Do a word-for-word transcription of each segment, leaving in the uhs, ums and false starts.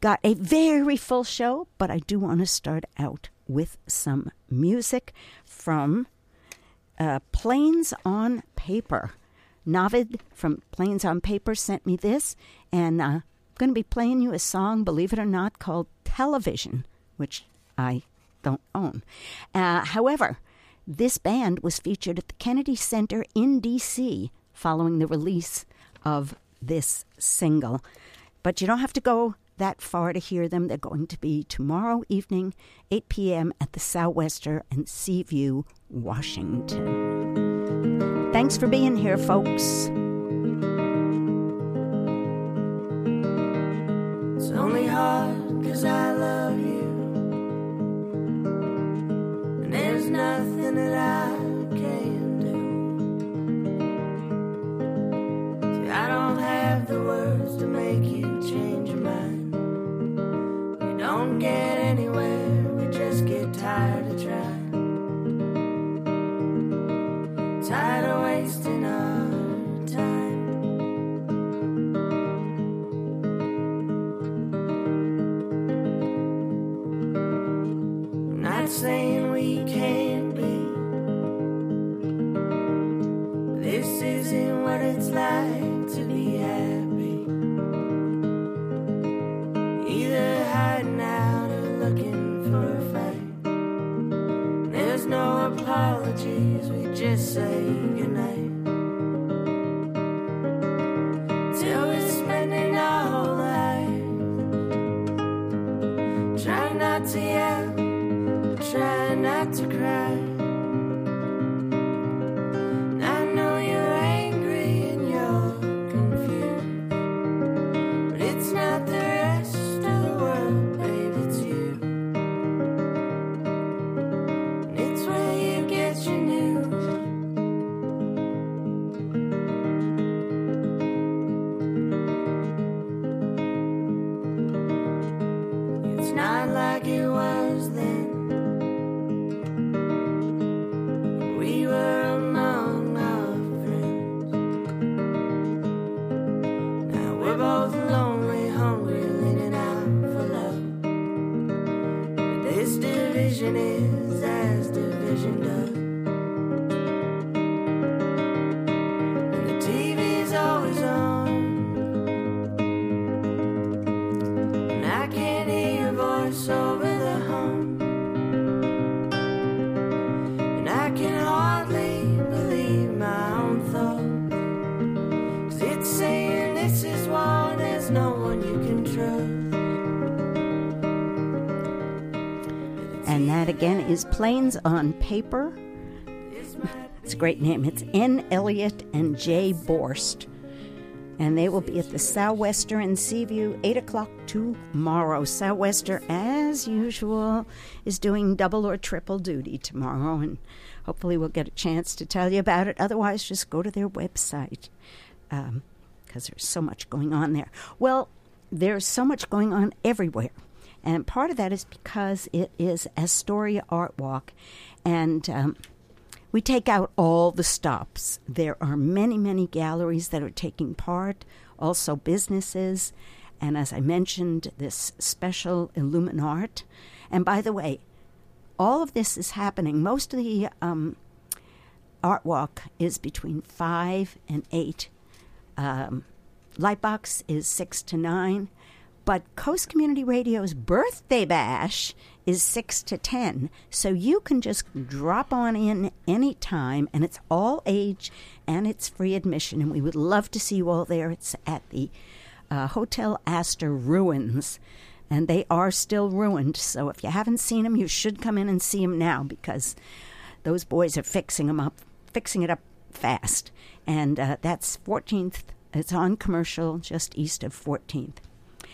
got a very full show, but I do want to start out with some music from uh, Planes on Paper. Navid from Planes on Paper sent me this, and uh, I'm going to be playing you a song, believe it or not, called Television, which I don't own. Uh, however, this band was featured at the Kennedy Center in D C following the release of this single. But you don't have to go that far to hear them. They're going to be tomorrow evening, eight p.m. at the Sou'wester in Seaview, Washington. Thanks for being here, folks. It's only hard 'cause I love you, and there's nothing that I can do. See, I don't have the words to make you change your mind. We don't get anywhere, we just get tired of trying. Tired of wasting our time. I'm not saying we can't be. This isn't what it's like to be happy. Either hiding out or looking for a fight. There's no apologies, we just say goodnight. Till we're spending our whole life. Try not to yell, try not to cry. I know you're angry and you're confused, but it's not the rest of the world, babe, it's you. And it's where you get your news. It's not like it was then. We were among our friends. Now we're both lonely, hungry, leaning out for love. But this division is as division does. And the T V's always on, and I can't hear your voice over the hum. And I can hardly believe my own thoughts, 'cause it's saying this is war, there's no one you can trust. And that again is Planes on Paper. It's a great name. It's N. Elliott and Jay Borst. And they will be at the Sou'wester in Seaview, eight o'clock tomorrow. Sou'wester, as usual, is doing double or triple duty tomorrow. And hopefully we'll get a chance to tell you about it. Otherwise, just go to their website, because um, there's so much going on there. Well, there's so much going on everywhere. And part of that is because it is Astoria Art Walk. And um, we take out all the stops. There are many, many galleries that are taking part, also businesses. And as I mentioned, this special Illuminart. And by the way, all of this is happening. Most of the um, Art Walk is between five and eight. Um, Lightbox is six to nine. But Coast Community Radio's birthday bash is six to ten. So you can just drop on in anytime, and it's all age, and it's free admission. And we would love to see you all there. It's at the uh, Hotel Astor Ruins, and they are still ruined. So if you haven't seen them, you should come in and see them now, because those boys are fixing them up, fixing it up fast. And uh, that's fourteenth. It's on Commercial, just east of fourteenth.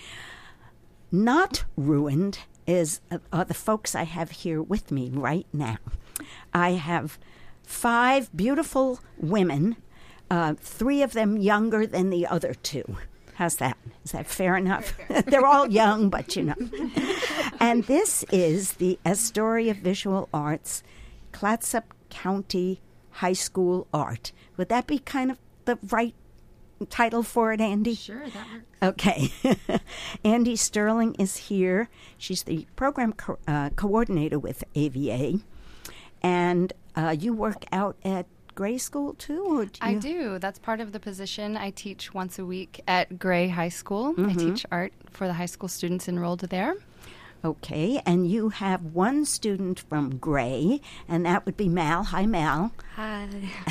Not ruined is uh, are the folks I have here with me right now. I have five beautiful women, uh, three of them younger than the other two. How's that? Is that fair enough? They're all young, but you know. And this is the Astoria Visual Arts Clatsop County High School Art. Would that be kind of the right title for it, Andy? Sure, that works. Okay. Andy Sterling is here. She's the program co- uh, coordinator with A V A. And uh, you work out at Gray School, too? Or do I you? do. That's part of the position. I teach once a week at Gray High School. Mm-hmm. I teach art for the high school students enrolled there. Okay, and you have one student from Gray, and that would be Mal. Hi, Mal. Hi.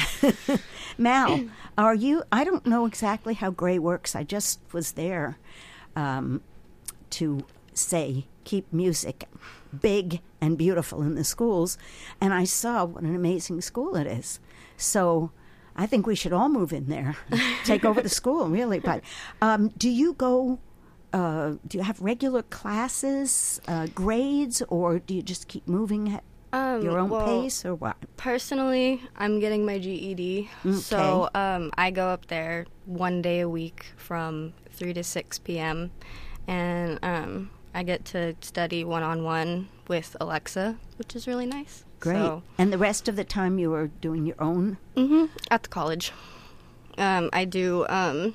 Mal, are you, I don't know exactly how Gray works. I just was there um, to say, keep music big and beautiful in the schools, and I saw what an amazing school it is. So I think we should all move in there, take over the school, really. But um, do you go... Uh, do you have regular classes, uh, grades, or do you just keep moving at Um, your own well, pace, or what? Personally, I'm getting my G E D, Okay. so um, I go up there one day a week from three to six p.m., and um, I get to study one-on-one with Alexa, which is really nice. Great. So, And the rest of the time you are doing your own? hmm at the college. Um, I do... Um,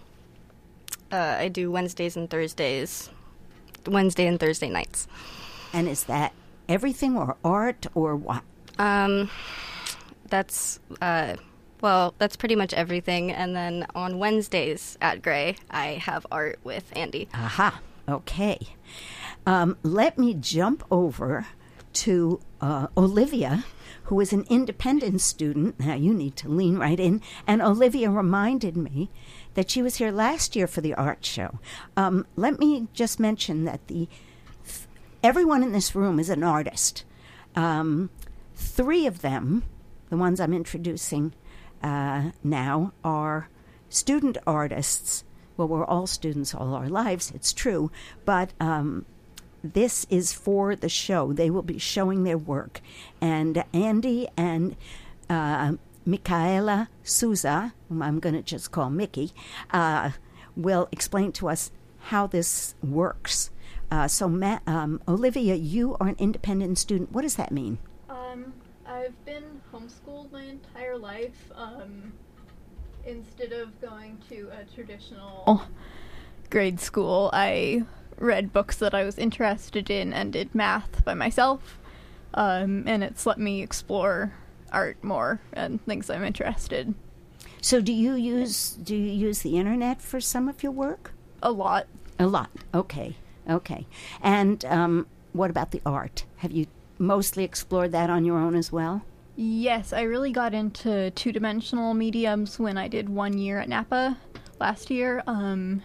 Uh, I do Wednesdays and Thursdays, Wednesday and Thursday nights. And is that everything, or art, or what? Um, that's, uh, well, that's pretty much everything. And then on Wednesdays at Gray, I have art with Andy. Aha. Okay. Um, let me jump over to uh, Olivia, who is an independent student. Now, you need to lean right in. And Olivia reminded me that she was here last year for the art show. Um, let me just mention that the th- everyone in this room is an artist. Um, three of them, the ones I'm introducing uh, now, are student artists. Well, we're all students all our lives, it's true, but um, this is for the show. They will be showing their work. And Andy and uh, Michaela Souza, whom I'm going to just call Mickey, uh, will explain to us how this works. Uh, so, Ma- um, Olivia, you are an independent student. What does that mean? Um, I've been homeschooled my entire life. Um, instead of going to a traditional grade school, I read books that I was interested in and did math by myself. Um, and it's let me explore art more and things I'm interested. So, do you use do you use the internet for some of your work? A lot. A lot. Okay. Okay. And um, what about the art? Have you mostly explored that on your own as well? Yes, I really got into two-dimensional mediums when I did one year at Napa last year. Um,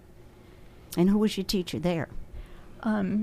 And who was your teacher there? um,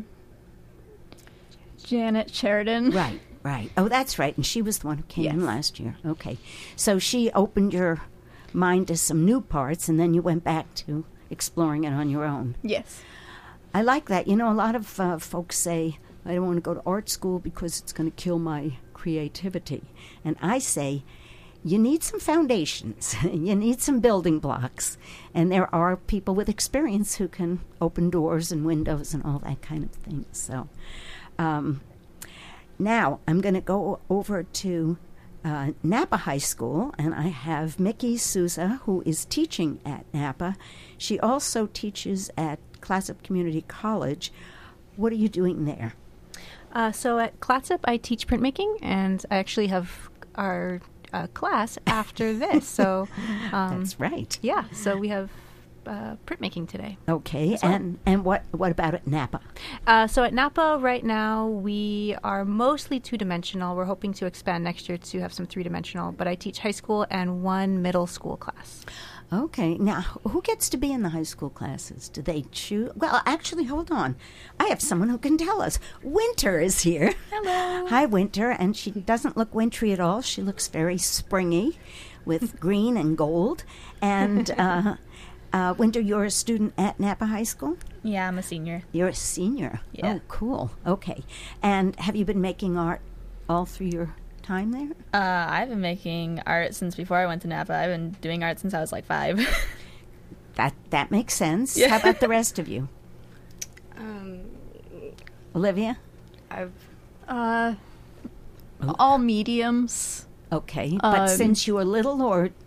Janet Sheridan. Right, right. Oh, that's right. And she was the one who came in Yes. last year. Okay. So she opened your mind to some new parts, and then you went back to exploring it on your own. Yes. I like that. You know, a lot of uh, folks say, I don't want to go to art school because it's going to kill my creativity. And I say, you need some foundations. You need some building blocks. And there are people with experience who can open doors and windows and all that kind of thing. So um, now I'm going to go over to uh, Napa High School, and I have Mickey Souza, who is teaching at Napa. She also teaches at Clatsop Community College. What are you doing there? Uh, so at Clatsop, I teach printmaking, and I actually have our uh, class after this. So um, That's right. yeah. So we have uh, printmaking today. Okay, well. and and what what about at Napa? Uh, so at Napa right now, we are mostly two-dimensional. We're hoping to expand next year to have some three-dimensional. But I teach high school and one middle school class. Okay, now who gets to be in the high school classes? Do they choose? Well, actually, hold on. I have someone who can tell us. Winter is here. Hello. Hi, Winter, and she doesn't look wintry at all. She looks very springy, with green and gold. And uh, uh, Winter, you're a student at Napa High School. Yeah, I'm a senior. You're a senior. Yeah. Oh, cool. Okay, and have you been making art all through your time there? Uh, I've been making art since before I went to Napa. I've been doing art since I was like five. That that makes sense. Yeah. How about the rest of you? Um, Olivia? I've Uh, Oh. all mediums. Okay, but Um, since you were little, or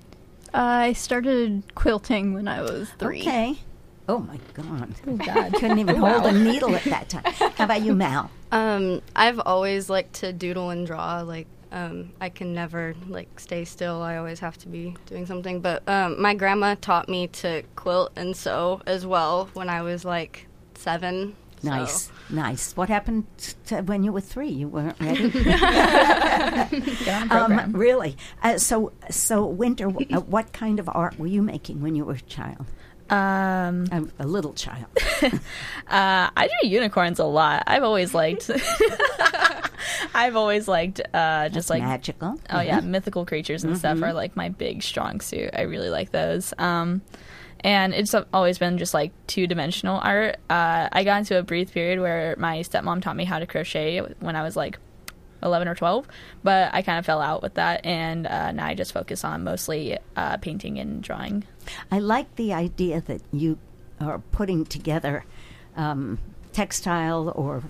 I started quilting when I was three. Okay. Oh, my God. Oh, God. Couldn't even hold a needle at that time. How about you, Mal? Um, I've always liked to doodle and draw. Like, um, I can never like stay still. I always have to be doing something. But um, my grandma taught me to quilt and sew as well when I was like seven. Nice, so. nice. What happened to when you were three? You weren't ready. Get on program. um, really? Uh, so, so Winter, w- uh, what kind of art were you making when you were a child? Um, A, a little child. uh, I do unicorns a lot. I've always liked. I've always liked uh, just That's like magical. oh yeah, mythical creatures and stuff are like my big strong suit. I really like those. Um, and it's always been just like two dimensional art. Uh, I got into a brief period where my stepmom taught me how to crochet when I was like eleven or twelve, but I kind of fell out with that, and uh, now I just focus on mostly uh, painting and drawing. I like the idea that you are putting together um, textile or,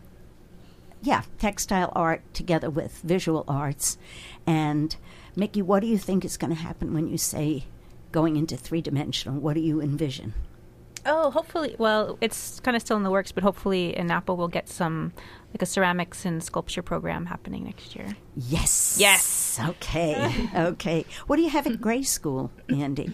yeah, textile art together with visual arts. And Mickey, what do you think is going to happen when you say going into three-dimensional? What do you envision? Oh, hopefully, well, it's kind of still in the works, but hopefully in Napa we'll get some, like a ceramics and sculpture program happening next year. Yes. Yes. Okay. Okay. What do you have at Gray School, Andy?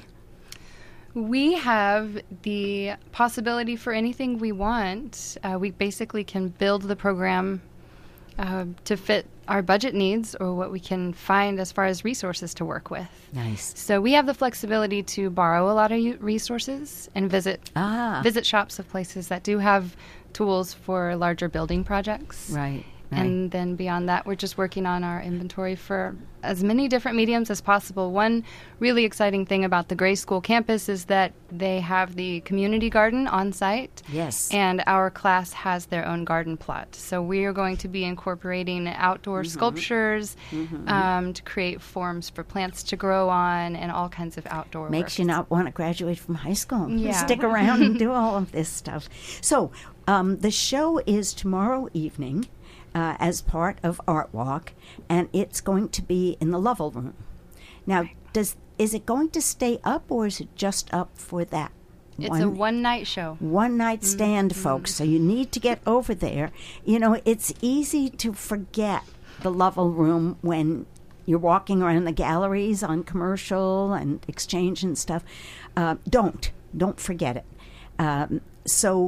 We have the possibility for anything we want. Uh, we basically can build the program uh, to fit our budget needs or what we can find as far as resources to work with. Nice. So we have the flexibility to borrow a lot of u- resources and visit Ah. visit shops of places that do have tools for larger building projects. Right. Right. And then beyond that, we're just working on our inventory for as many different mediums as possible. One really exciting thing about the Gray School campus is that they have the community garden on site. Yes. And our class has their own garden plot. So we are going to be incorporating outdoor Mm-hmm. sculptures um, to create forms for plants to grow on and all kinds of outdoor Makes work. you not want to graduate from high school. You Yeah. Stick around and do all of this stuff. So um, the show is tomorrow evening uh, as part of Art Walk, and it's going to be in the Lovell Room. Now, does is it going to stay up, or is it just up for that? It's a one-night show. One night stand, folks. So you need to get over there. You know, it's easy to forget the Lovell Room when you're walking around the galleries on Commercial and Exchange and stuff. Uh, don't. Don't forget it. Um, so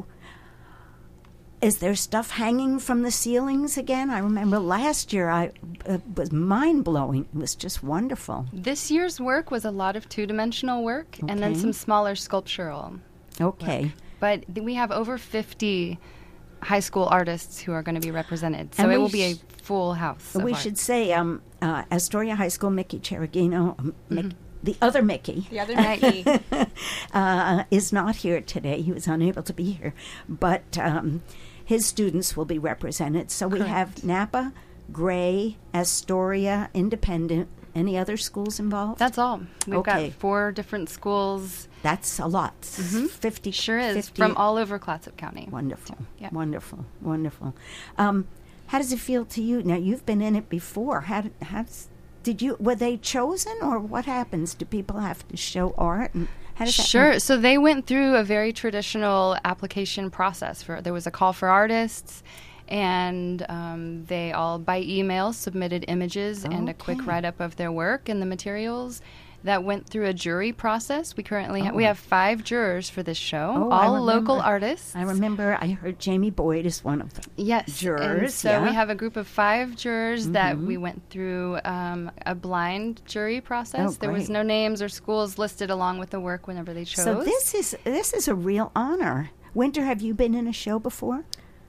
is there stuff hanging from the ceilings again? I remember last year I uh, was mind-blowing. It was just wonderful. This year's work was a lot of two-dimensional work and then Okay. some smaller sculptural. Okay. But th- we have over fifty high school artists who are going to be represented. So And it we will be a sh- full house. of We art. should say um, uh, Astoria High School, Mickey Cheragino, um, Mick, the other Mickey, The other Mickey. uh, is not here today. He was unable to be here. But um, his students will be represented. So we have Napa, Gray, Astoria, Independent. Any other schools involved? That's all. We've Okay. got four different schools. That's a lot. fifty. Sure is. fifty. From all over Clatsop County. Wonderful. Yeah. Wonderful. Wonderful. Um, how does it feel to you? Now, you've been in it before. How did, how's, did you, were they chosen, or what happens? Do people have to show art? And how does that Sure. work? So they went through a very traditional application process. For there was a call for artists, and um, they all by email submitted images and a quick Okay. write-up of their work and the materials. That went through a jury process. We currently ha- we Oh. have five jurors for this show, Oh, I all local remember. artists. I remember I heard Jamie Boyd is one of them. Yes, and Jurors, so yeah. we have a group of five jurors that we went through um, a blind jury process. Oh, there was great. no names or schools listed along with the work whenever they chose. So this is this is a real honor. Winter, have you been in a show before?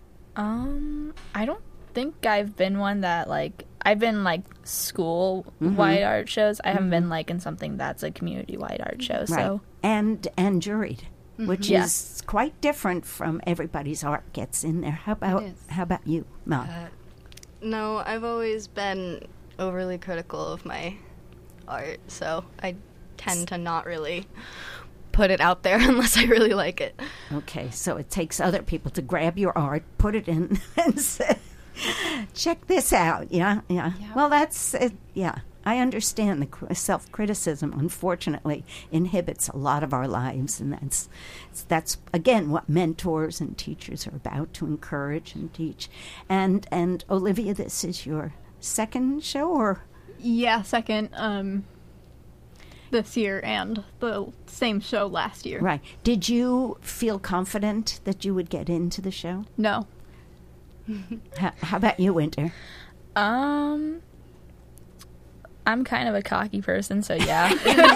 Um, I don't think I've been one that like I've been like school wide art shows. I haven't been like in something that's a community wide art show. So And and juried, which Yeah. is quite different from everybody's art gets in there. How about is. how about you, Mel? No, I've always been overly critical of my art, so I tend to not really put it out there unless I really like it. Okay, so it takes other people to grab your art, put it in, and say, check this out. Yeah, yeah. Yeah. Well, that's, it, yeah. I understand the cr- self-criticism, unfortunately, inhibits a lot of our lives, and that's, that's again, what mentors and teachers are about, to encourage and teach. And, and Olivia, this is your second show, or? Yeah, second um, this year, and the same show last year. Right. Did you feel confident that you would get into the show? No. how, how about you, Winter? Um, I'm kind of a cocky person, so yeah.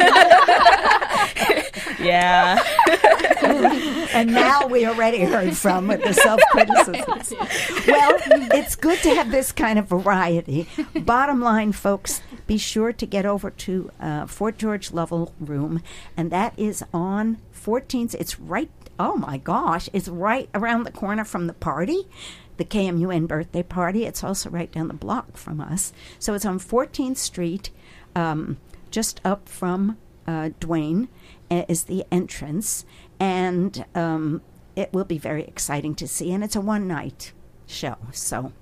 yeah. And now we already heard from with the self-criticisms. Well, it's good to have this kind of variety. Bottom line, folks, be sure to get over to uh, Fort George Lovell Room, and that is on fourteenth. It's right, oh my gosh, it's right around the corner from the party, the K M U N birthday party. It's also right down the block from us. So it's on fourteenth Street, um, just up from uh, Duane uh, is the entrance. And um, it will be very exciting to see. And it's a one-night show, so...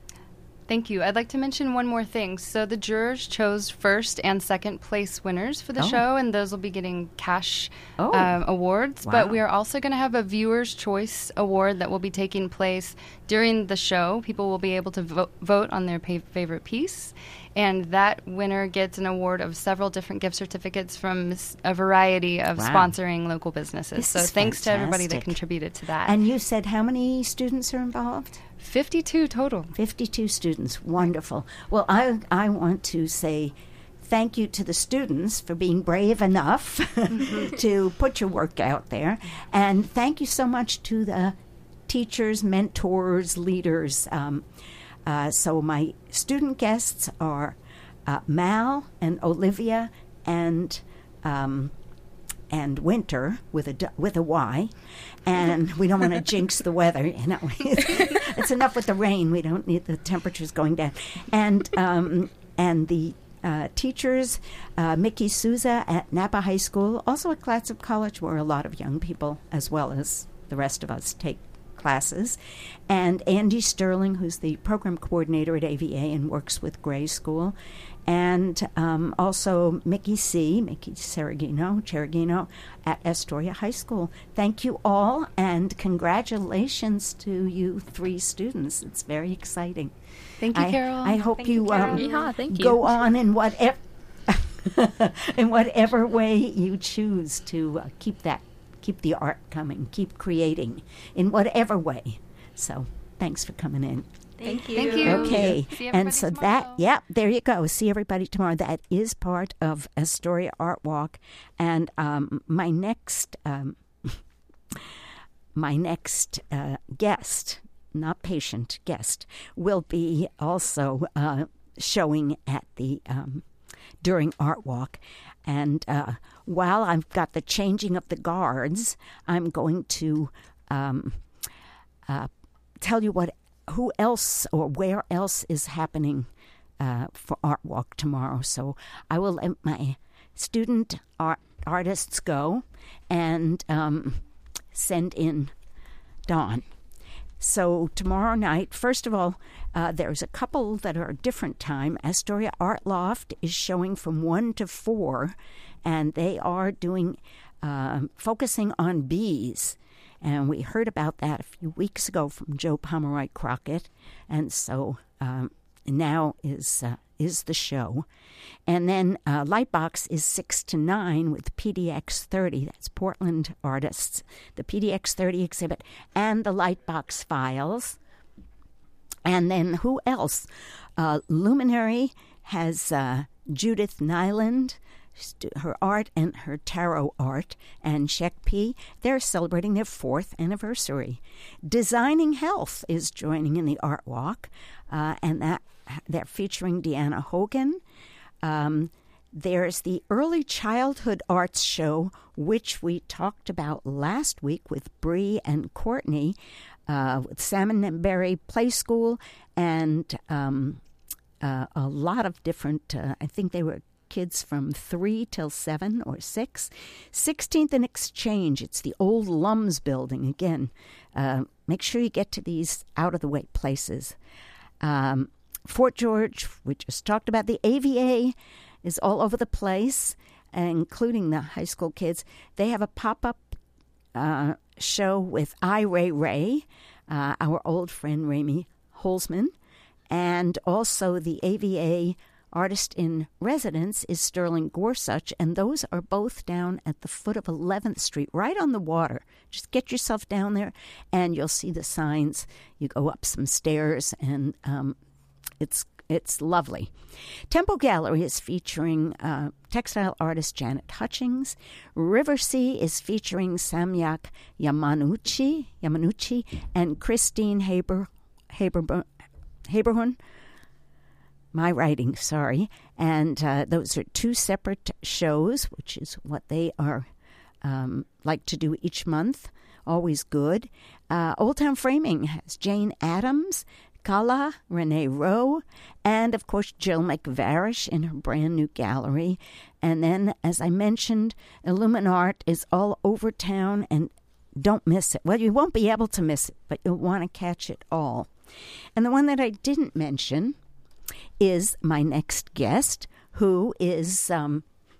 Thank you. I'd like to mention one more thing. So the jurors chose first and second place winners for the Oh. show, and those will be getting cash Oh. um, awards. Wow. But we are also going to have a Viewer's Choice Award that will be taking place during the show. People will be able to vo- vote on their pa- favorite piece, and that winner gets an award of several different gift certificates from s- a variety of Wow. sponsoring local businesses. This So is thanks to everybody that fantastic. contributed to that. And you said how many students are involved? fifty-two total. fifty-two students. Wonderful. Well, I I want to say thank you to the students for being brave enough to put your work out there. And thank you so much to the teachers, mentors, leaders. Um, uh, so my student guests are uh, Mal and Olivia and... Um, and Winter with a d- with a Y, and we don't want to jinx the weather. You know, it's enough with the rain. We don't need the temperatures going down. And um, and the uh, teachers, uh, Mickey Souza at Napa High School, also at Clatsop College, where a lot of young people, as well as the rest of us, take classes, and Andy Sterling, who's the program coordinator at A V A and works with Gray School, and um, also Mickey C., Mickey Seragino, Cheragino at Astoria High School. Thank you all, and congratulations to you three students. It's very exciting. Thank you, I, Carol. I hope Thank you, you, um, Carol. Yeehaw, thank you. go on in whatever in whatever way you choose to uh, keep that, keep the art coming, keep creating in whatever way. So thanks for coming in. Thank you. Thank you. Okay, See and everybody so tomorrow. that, yeah, there you go. See everybody tomorrow. That is part of Astoria Art Walk, and um, my next, um, my next uh, guest, not patient, guest, will be also uh, showing at the um, during Art Walk, and uh, while I've got the changing of the guards, I'm going to um, uh, tell you what. Who else or where else is happening uh, for Art Walk tomorrow. So I will let my student art, artists go and um, send in Dawn. So tomorrow night, first of all, uh, there's a couple that are a different time. Astoria Art Loft is showing from one to four, and they are doing uh, focusing on bees. And we heard about that a few weeks ago from Joe Pomeroy Crockett. And so um, now is uh, is the show. And then uh, Lightbox is six to nine with P D X thirty. That's Portland artists. The P D X thirty exhibit and the Lightbox Files. And then who else? Uh, Luminary has uh, Judith Nyland, her art and her tarot art, and Shekpi. They're celebrating their fourth anniversary. Designing Health is joining in the Art Walk, uh, and that they're featuring Deanna Hogan. Um, there's the Early Childhood Arts Show, which we talked about last week with Bree and Courtney, uh, with Salmon and Berry Play School, and um, uh, a lot of different, uh, I think they were kids from three till seven or six. sixteenth and Exchange. It's the old Lums building. Again, uh, make sure you get to these out-of-the-way places. Um, Fort George, we just talked about. The A V A is all over the place, including the high school kids. They have a pop-up uh, show with I, Ray Ray, uh, our old friend Ramy Holzman, and also the A V A artist in residence is Sterling Gorsuch, and those are both down at the foot of eleventh Street, right on the water. Just get yourself down there, and you'll see the signs. You go up some stairs, and um, it's it's lovely. Tempo Gallery is featuring uh, textile artist Janet Hutchings. River Sea is featuring Samyak Yamanuchi, Yamanuchi and Christine Haber, Haber, Haberhun. My writing, sorry. And uh, those are two separate shows, which is what they are um, like to do each month. Always good. Uh, Old Town Framing has Jane Addams, Kala, Renee Rowe, and, of course, Jill McVarish in her brand new gallery. And then, as I mentioned, Illuminart is all over town, and don't miss it. Well, you won't be able to miss it, but you'll want to catch it all. And the one that I didn't mention is my next guest, who is um,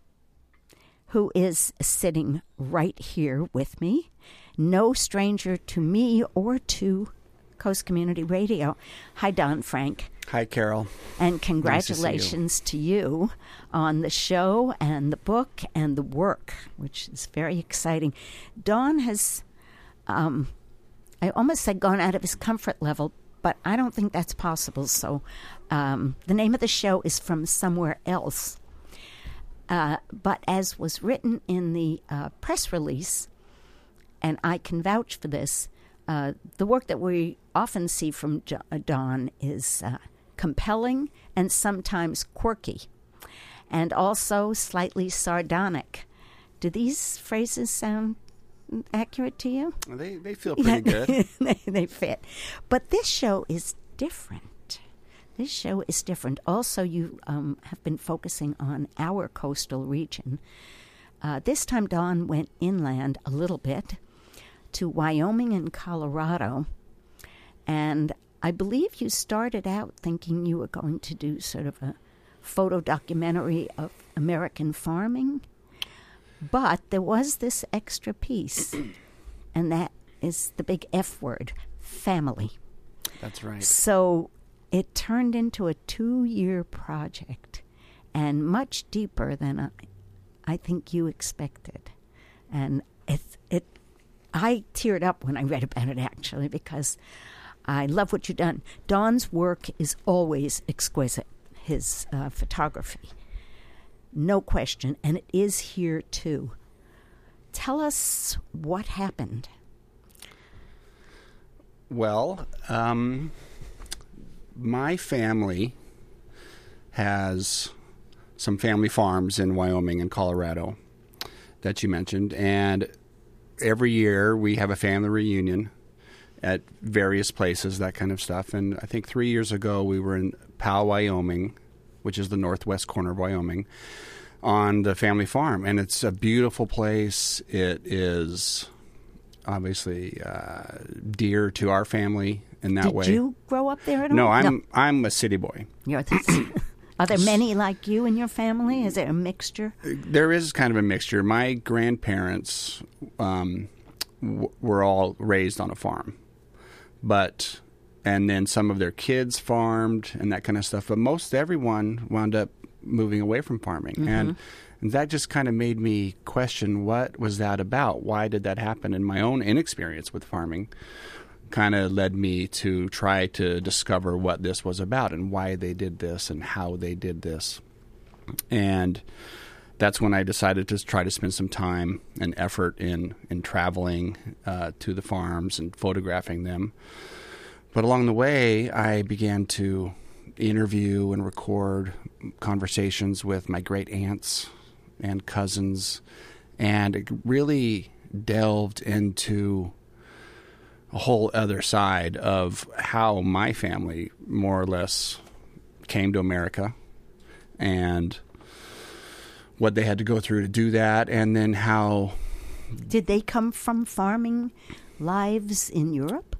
who is sitting right here with me. No stranger to me or to Coast Community Radio. Hi, Don Frank. Hi, Carol. And congratulations nice to, to you on the show and the book and the work, which is very exciting. Don has, um, I almost said gone out of his comfort level, but I don't think that's possible. So um, the name of the show is From Somewhere Else. Uh, but as was written in the uh, press release, and I can vouch for this, uh, the work that we often see from jo- Don is uh, compelling and sometimes quirky, and also slightly sardonic. Do these phrases sound accurate to you? They they feel pretty good. they, they fit. But this show is different. This show is different. Also, you um, have been focusing on our coastal region. Uh, this time, Don went inland a little bit to Wyoming and Colorado. And I believe you started out thinking you were going to do sort of a photo documentary of American farming. But there was this extra piece, and that is the big F word, family. That's right. So it turned into a two-year project, and much deeper than I, I think you expected. And it, it, I teared up when I read about it, actually, because I love what you've done. Don's work is always exquisite, his uh, photography. No question, and it is here too. Tell us what happened. Well, um, my family has some family farms in Wyoming and Colorado that you mentioned, and every year we have a family reunion at various places, that kind of stuff. And I think three years ago we were in Powell, Wyoming, which is the northwest corner of Wyoming, on the family farm. And it's a beautiful place. It is obviously uh, dear to our family in that Did way. Did you grow up there at all? No, I'm no. I'm a city boy. You're the, are there many like you in your family? Is there a mixture? There is kind of a mixture. My grandparents um, w- were all raised on a farm. But, and then some of their kids farmed and that kind of stuff. But most everyone wound up moving away from farming. Mm-hmm. And, and that just kind of made me question, what was that about? Why did that happen? And my own inexperience with farming kind of led me to try to discover what this was about and why they did this and how they did this. And that's when I decided to try to spend some time and effort in, in traveling uh, to the farms and photographing them. But along the way, I began to interview and record conversations with my great aunts and cousins, and it really delved into a whole other side of how my family more or less came to America and what they had to go through to do that, and then how... Did they come from farming lives in Europe?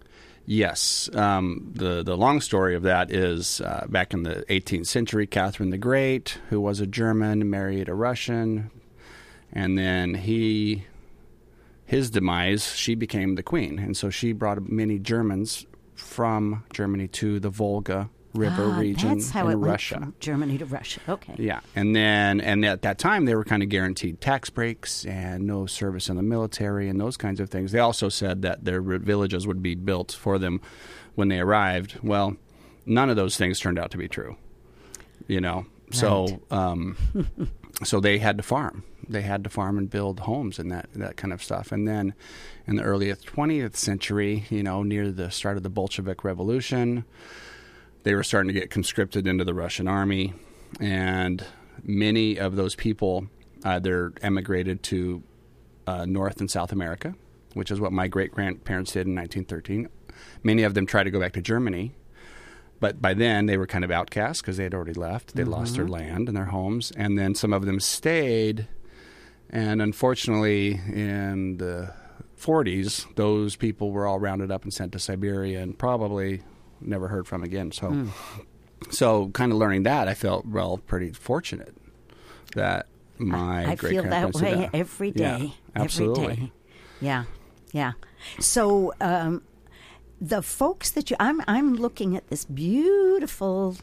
Yes. Um, the, the long story of that is uh, back in the eighteenth century, Catherine the Great, who was a German, married a Russian, and then he, his demise, she became the queen. And so she brought many Germans from Germany to the Volga River Ah, region that's how in it went Russia. from Germany to Russia. Okay. Yeah, and then and at that time they were kind of guaranteed tax breaks and no service in the military and those kinds of things. They also said that their villages would be built for them when they arrived. Well, none of those things turned out to be true. You know, so Right. um, so they had to farm. They had to farm and build homes and that that kind of stuff. And then in the early twentieth century, you know, near the start of the Bolshevik Revolution, they were starting to get conscripted into the Russian army, and many of those people either emigrated to uh, North and South America, which is what my great-grandparents did in nineteen thirteen. Many of them tried to go back to Germany, but by then they were kind of outcasts because they had already left. They'd Mm-hmm. lost their land and their homes, and then some of them stayed, and unfortunately in the forties, those people were all rounded up and sent to Siberia and probably never heard from again. So, Mm. so kind of learning that, I felt well pretty fortunate that my I great feel that grandparents did way that. every Yeah, day. absolutely. Every day. Yeah, yeah. So um, the folks that you, I'm, I'm looking at this beautiful.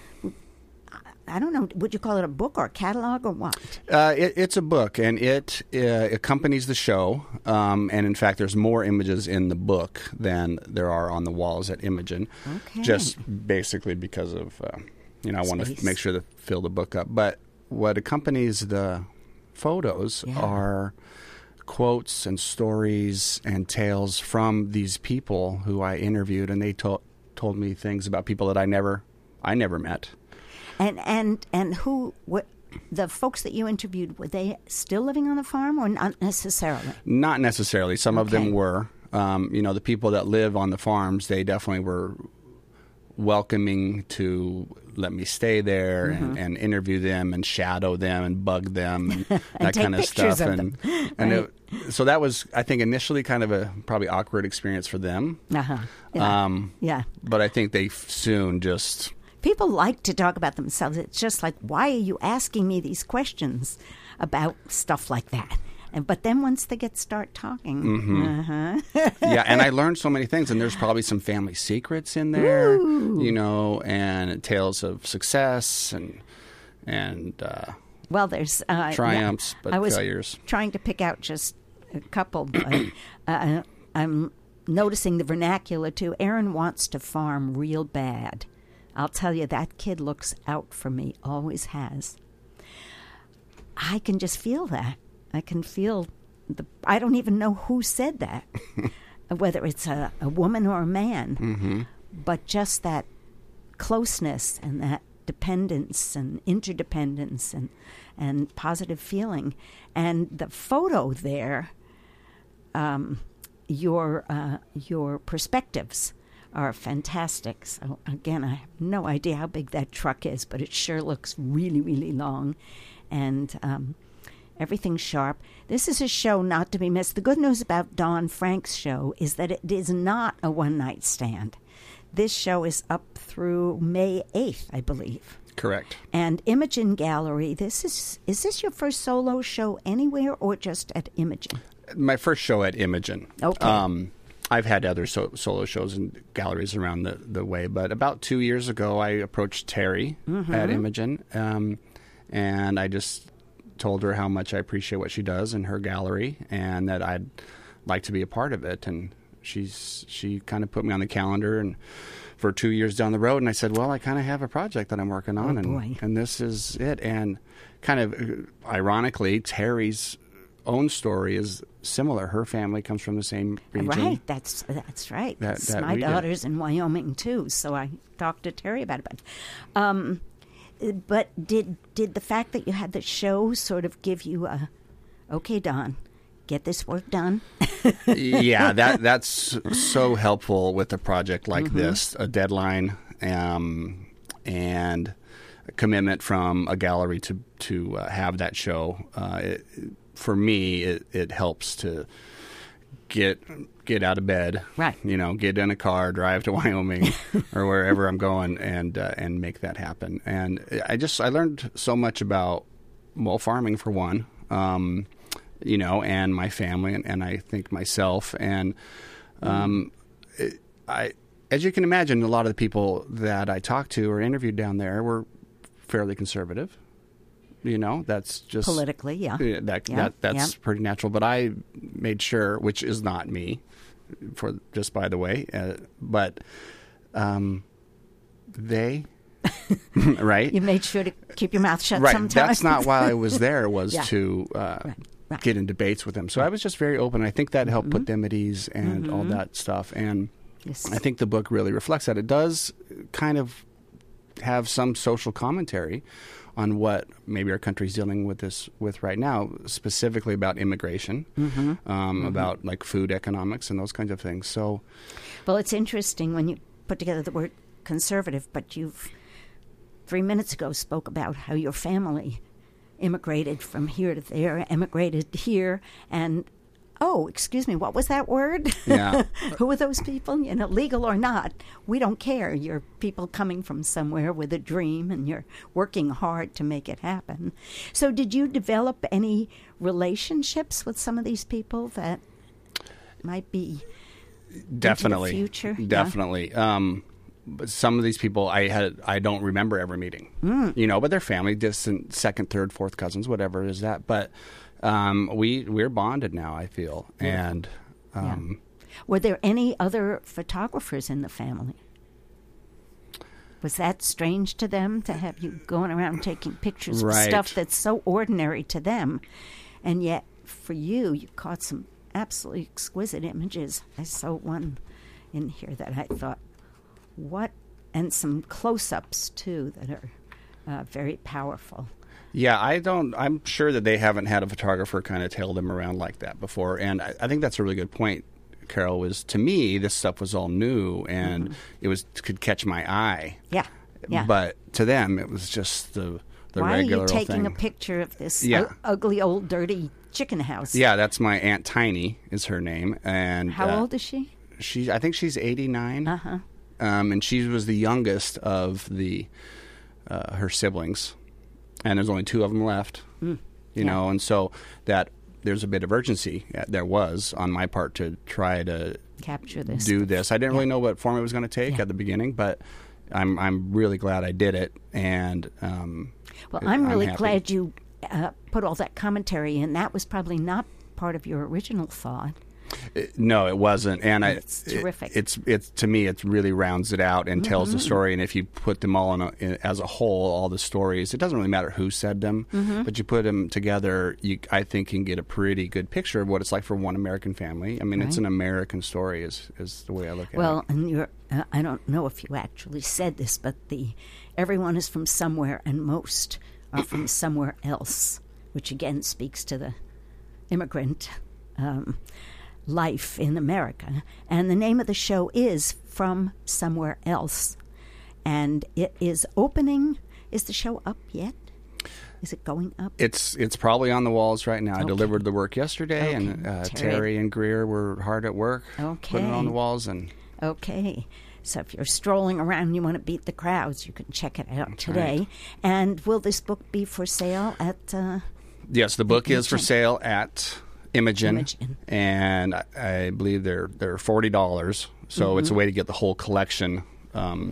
I don't know. Would you call it a book or a catalog or what? Uh, it, it's a book, and it uh, accompanies the show. Um, and in fact, there's more images in the book than there are on the walls at Imogen. Okay. Just basically because of, uh, you know, I want Space. to make sure to fill the book up. But what accompanies the photos Yeah. are quotes and stories and tales from these people who I interviewed, and they to- told me things about people that I never, I never met. And and and who? What? The folks that you interviewed, were they still living on the farm or not necessarily? Not necessarily. Some of Okay. them were. Um, you know, the people that live on the farms, they definitely were welcoming to let me stay there Mm-hmm. and, and interview them and shadow them and bug them and, that take kind of pictures stuff. of and them. and Right. it, so that was, I think, initially kind of a probably awkward experience for them. Uh-huh. Yeah. Um, yeah. but I think they f- soon just People like to talk about themselves. It's just like, why are you asking me these questions about stuff like that? And but then once they get start talking, Mm-hmm. uh-huh. yeah, and I learned so many things, and there's probably some family secrets in there, Ooh. you know, and tales of success and and uh, Well, there's uh, triumphs, yeah, but I was failures. trying to pick out just a couple. But, uh, I'm noticing the vernacular too. Aaron wants to farm real bad. I'll tell you, that kid looks out for me. Always has. I can just feel that. I can feel the. I don't even know who said that, whether it's a, a woman or a man, Mm-hmm. but just that closeness and that dependence and interdependence and and positive feeling. And the photo there, um, your uh, your perspectives are fantastic. So again, I have no idea how big that truck is, but it sure looks really, really long, and um, everything's sharp. This is a show not to be missed. The good news about Dawn Frank's show is that it is not a one-night stand. This show is up through May eighth, I believe. Correct. And Imogen Gallery, this is, is this your first solo show anywhere or just at Imogen? My first show at Imogen. Okay. Um, I've had other so- solo shows and galleries around the, the way, but about two years ago, I approached Terry Mm-hmm. at Imogen, um, and I just told her how much I appreciate what she does in her gallery and that I'd like to be a part of it. And she's she kind of put me on the calendar and for two years down the road, and I said, well, I kind of have a project that I'm working on, Oh, and, boy. and this is it. And kind of uh, ironically, Terry's own story is similar. Her family comes from the same region. Right, that's that's right. That- That's that my we did. daughter's in Wyoming too, so I talked to Terry about it. But, um, but did did the fact that you had the show sort of give you a, okay, Don, get this work done? Yeah, that that's so helpful with a project like Mm-hmm. this, a deadline, um, and a commitment from a gallery to to uh, have that show. Uh, it, for me, it, it helps to get get out of bed, Right. You know, get in a car, drive to Wyoming or wherever I'm going, and uh, and make that happen. And I just I learned so much about well farming for one, um, you know, and my family, and, and I think myself, and um, it, I as you can imagine, a lot of the people that I talked to or interviewed down there were fairly conservative. You know, that's just Politically, yeah. Yeah, that, Yeah, that that's yeah. pretty natural. But I made sure, which is not me, for just by the way, uh, but um, they, right? You made sure to keep your mouth shut Right. sometimes. That's not why I was there. Was Yeah. to uh, Right, right. get in debates with them. So I was just very open. I think that helped put them at ease and all that stuff. And Yes. I think the book really reflects that. It does kind of have some social commentary on what maybe our country's dealing with this with right now, specifically about immigration, Mm-hmm. um, about like food economics and those kinds of things. So, Well, it's interesting when you put together the word conservative, but you've three minutes ago spoke about how your family immigrated from here to there, emigrated here, and oh, excuse me, what was that word? Yeah. Who are those people? You know, legal or not, we don't care. You're people coming from somewhere with a dream, and you're working hard to make it happen. So, did you develop any relationships with some of these people that might be definitely, future? Yeah. definitely. Um, but some of these people I had I don't remember ever meeting, Mm. you know, but they're family, distant second, third, fourth cousins, whatever is that. But um, we we're bonded now, I feel, and um, Were there any other photographers in the family? Was that strange to them to have you going around taking pictures of Right. stuff that's so ordinary to them? And yet, for you, you caught some absolutely exquisite images. I saw one in here that I thought, what? And some close-ups, too, that are uh, very powerful. Yeah, I don't. I'm sure that they haven't had a photographer kind of tail them around like that before, and I, I think that's a really good point, Carol. Was to me, this stuff was all new, and Mm-hmm. it was could catch my eye. Yeah, yeah. But to them, it was just the the Why are regular you old taking thing. a picture of this Yeah. u- ugly, old, dirty chicken house? Yeah, that's my Aunt Tiny is her name, and How uh, old is she? She, I think she's eighty-nine, Uh-huh. um, and she was the youngest of the uh, her siblings, and there's only two of them left. Mm. You Yeah. know, and so that there's a bit of urgency uh, there was on my part to try to Capture this. do this. I didn't Yeah. really know what form it was going to take Yeah. at the beginning, but I'm I'm really glad I did it, and um, Well, I'm really happy. glad you uh, put all that commentary in. That was probably not part of your original thought. It- no, it wasn't, and I, It's terrific. It, it's it's to me, it really rounds it out and tells Mm-hmm. the story. And if you put them all in, a, in as a whole, all the stories, it doesn't really matter who said them, Mm-hmm. but you put them together, you I think can get a pretty good picture of what it's like for one American family. I mean, it's Right. an American story, is is the way I look at Well, it. and you're, uh, I don't know if you actually said this, but the everyone is from somewhere and most are from somewhere else, which again speaks to the immigrant um, life in America. And the name of the show is From Somewhere Else. And it is opening. Is the show up yet? Is it going up? It's it's probably on the walls right now. I Okay. delivered the work yesterday, and Okay. uh, Terry. Terry and Greer were hard at work putting it on the Okay. walls. And Okay. So if you're strolling around and you want to beat the crowds, you can check it out That's today. right. And will this book be for sale at... Uh, yes, the book is for Imogen. sale at Imogen, Imogen. and I, I believe they're they're forty dollars. So Mm-hmm. it's a way to get the whole collection, um,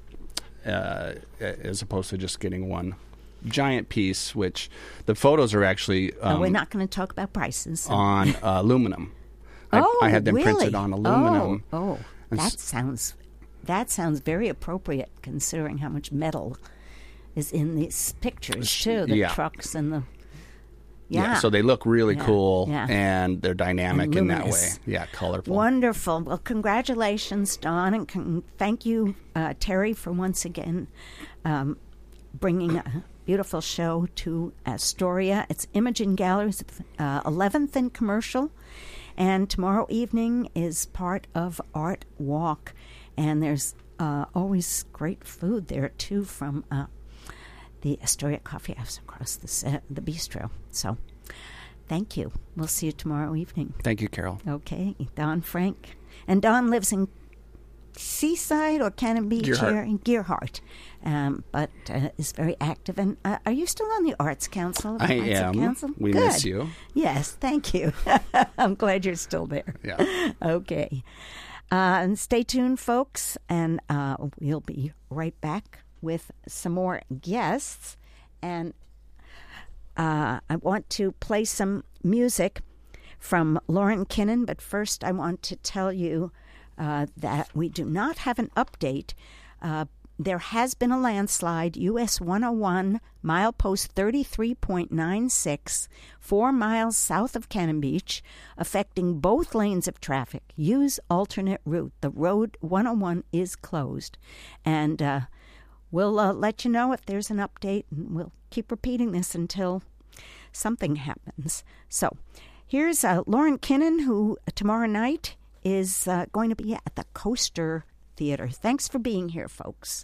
uh, as opposed to just getting one giant piece. Which the photos are actually um, oh, we're not going to talk about prices. on uh, aluminum. I, oh, I had them really? printed on aluminum. Oh, oh. And that s- sounds that sounds very appropriate considering how much metal is in these pictures too. The Yeah. trucks and the yeah. So they look really Yeah, cool, yeah. and they're dynamic And in that way. luminous. Yeah, colorful. Wonderful. Well, congratulations, Dawn, and con- thank you, uh, Terry, for once again um, bringing a beautiful show to Astoria. It's Imogen Gallery's uh, eleventh and Commercial, and tomorrow evening is part of Art Walk, and there's uh, always great food there too from uh, the Astoria Coffee House across the se- the bistro. So. Thank you. We'll see you tomorrow evening. Thank you, Carol. Okay. Don Frank. And Don lives in Seaside or Cannon Beach Gearhart. here in Gearhart, um, but uh, is very active. And uh, are you still on the Arts Council? The I Arts am. Council? We Good. miss you. Yes, thank you. I'm glad you're still there. Yeah. Okay. Uh, and stay tuned, folks, and uh, we'll be right back with some more guests. And uh, I want to play some music from Lauren Kinnan, but first I want to tell you uh, that we do not have an update. Uh, there has been a landslide, U S one oh one, milepost thirty-three point nine six, four miles south of Cannon Beach, affecting both lanes of traffic. Use alternate route. The road one oh one is closed. And uh, we'll uh, let you know if there's an update, and we'll keep repeating this until something happens. So here's uh, Lauren Kinnan, who uh, tomorrow night is uh, going to be at the Coaster Theater. Thanks for being here, folks.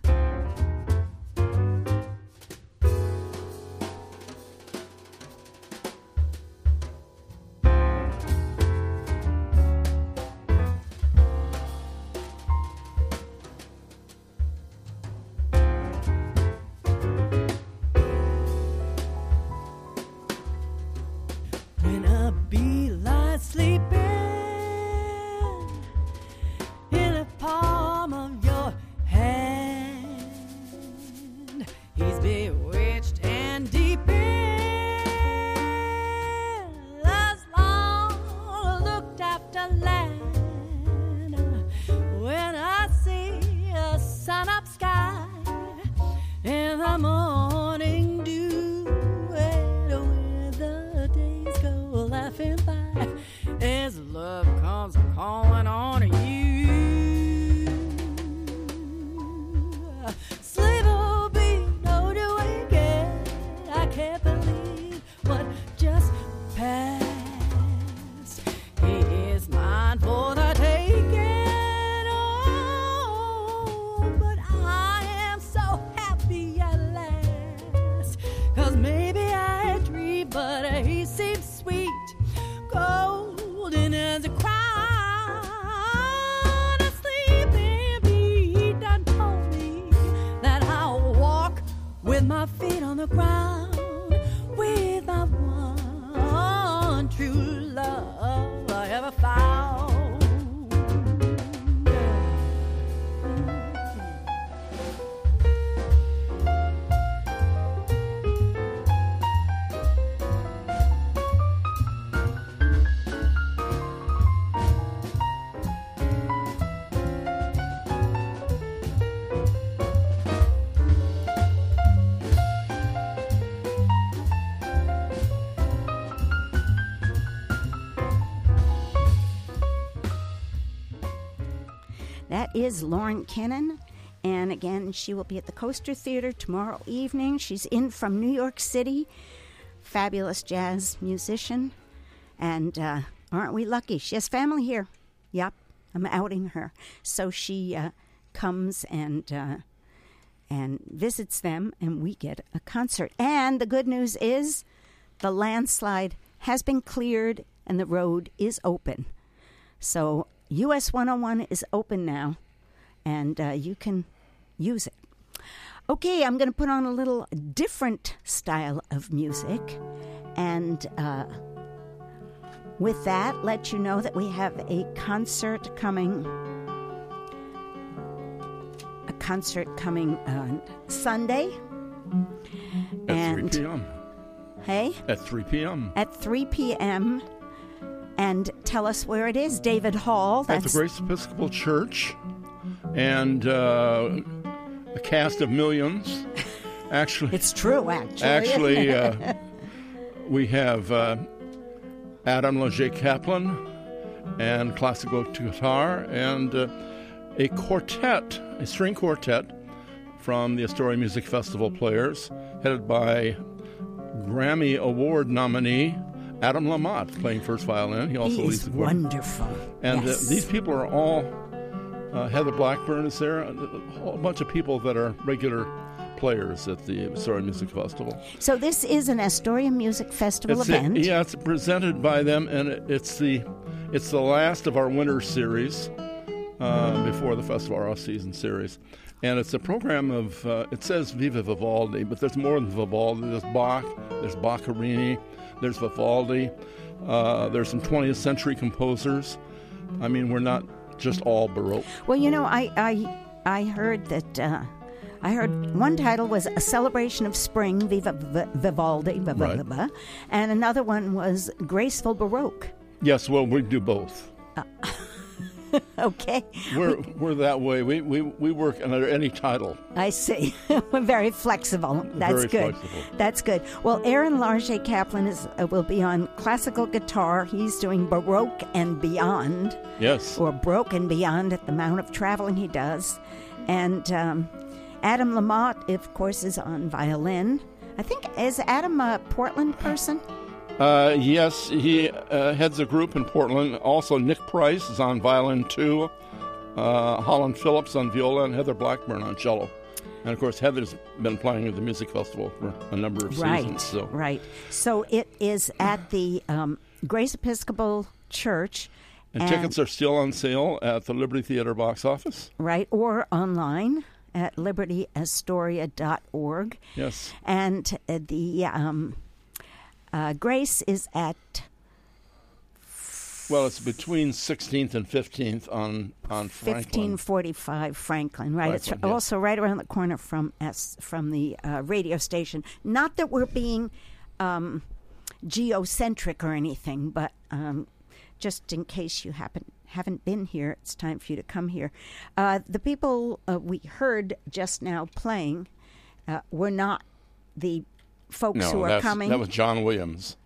When a bee lies sleeping in the palm of your hand, he's bewitched and deep in Las long looked after land. When I see a sun up sky in the morning dew, and where the days go laughing by as love comes calling on you. Sleep will be no to again. I can't believe what just passed. He is mine for the taking. Oh, but I am so happy at last. 'Cause maybe I dream, but he seems sweet, golden as a crown. A sleeping bee done told me that I'll walk with my feet on the ground, with my one true love I ever found. That is Lauren Kinnan. And again, she will be at the Coaster Theater tomorrow evening. She's in from New York City. Fabulous jazz musician. And uh, aren't we lucky? She has family here. Yep, I'm outing her. So she uh, comes and uh, and visits them, and we get a concert. And the good news is the landslide has been cleared, and the road is open. So U S one oh one is open now, and uh, you can use it. Okay, I'm going to put on a little different style of music, and uh, with that, let you know that we have a concert coming, a concert coming on Sunday. At and, three p.m. Hey? At three p.m. At three p.m., and tell us where it is. David Hall. That's at the Grace Episcopal Church, and uh, a cast of millions. Actually, it's true. Actually, actually, uh, we have uh, Adam Leger Kaplan and classical guitar, and uh, a quartet, a string quartet from the Astoria Music Festival players, headed by Grammy Award nominee Adam Lamott, playing first violin. He also he leads is the choir. Wonderful. And yes. uh, these people are all, uh, Heather Blackburn is there, a whole bunch of people that are regular players at the Astoria Music Festival. So this is an Astoria Music Festival It's event. A, yeah, it's presented by them, and it, it's the it's the last of our winter series uh, before the festival, our off-season series. And it's a program of, uh, it says Viva Vivaldi, but there's more than Vivaldi. There's Bach, there's Boccherini, there's Vivaldi, uh, there's some twentieth century composers. I mean, we're not just all Baroque. Well, you know, I I, I heard that, uh, I heard one title was A Celebration of Spring, Viva v- Vivaldi, blah, blah, Right. blah, blah, and another one was Graceful Baroque. Yes, well, we do both. Okay. We're we're that way. We we, we work under any title. I see. We're very flexible. That's Very good. flexible. That's good. Well, Aaron Large Kaplan is uh, will be on classical guitar. He's doing Baroque and beyond, Yes. or Baroque and beyond at the amount of traveling he does. And um, Adam Lamott, of course, is on violin. I think, is Adam a Portland person? Uh, yes, he uh, heads a group in Portland. Also, Nick Price is on violin too. Uh, Holland Phillips on viola, and Heather Blackburn on cello. And of course, Heather's been playing at the music festival for a number of Right, seasons. So. right. So it is at the um, Grace Episcopal Church. And tickets are still on sale at the Liberty Theater box office. Right, or online at liberty astoria dot org. Yes. And uh, the um, uh, Grace is at Well, it's between sixteenth and fifteenth on on Franklin. fifteen forty-five Franklin, right? It's Franklin, yeah. also right around the corner from us, from the uh, radio station. Not that we're being um, geocentric or anything, but um, just in case you happen haven't been here, it's time for you to come here. Uh, the people uh, we heard just now playing uh, were not the folks No, who are that's, coming, that was John Williams.